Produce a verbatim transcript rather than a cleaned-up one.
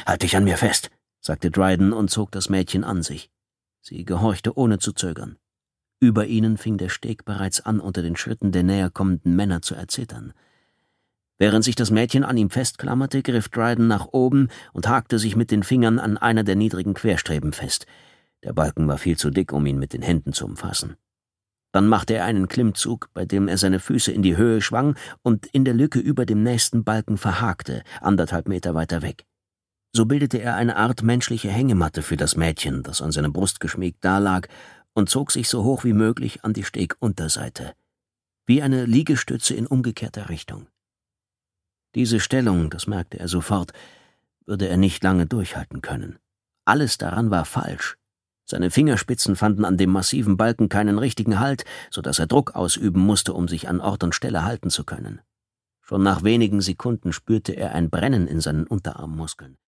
»Halt dich an mir fest«, sagte Dryden und zog das Mädchen an sich. Sie gehorchte ohne zu zögern. Über ihnen fing der Steg bereits an, unter den Schritten der näherkommenden Männer zu erzittern. Während sich das Mädchen an ihm festklammerte, griff Dryden nach oben und hakte sich mit den Fingern an einer der niedrigen Querstreben fest. Der Balken war viel zu dick, um ihn mit den Händen zu umfassen. Dann machte er einen Klimmzug, bei dem er seine Füße in die Höhe schwang und in der Lücke über dem nächsten Balken verhakte, anderthalb Meter weiter weg. So bildete er eine Art menschliche Hängematte für das Mädchen, das an seine Brust geschmiegt dalag, und zog sich so hoch wie möglich an die Stegunterseite, wie eine Liegestütze in umgekehrter Richtung. Diese Stellung, das merkte er sofort, würde er nicht lange durchhalten können. Alles daran war falsch. Seine Fingerspitzen fanden an dem massiven Balken keinen richtigen Halt, so dass er Druck ausüben musste, um sich an Ort und Stelle halten zu können. Schon nach wenigen Sekunden spürte er ein Brennen in seinen Unterarmmuskeln.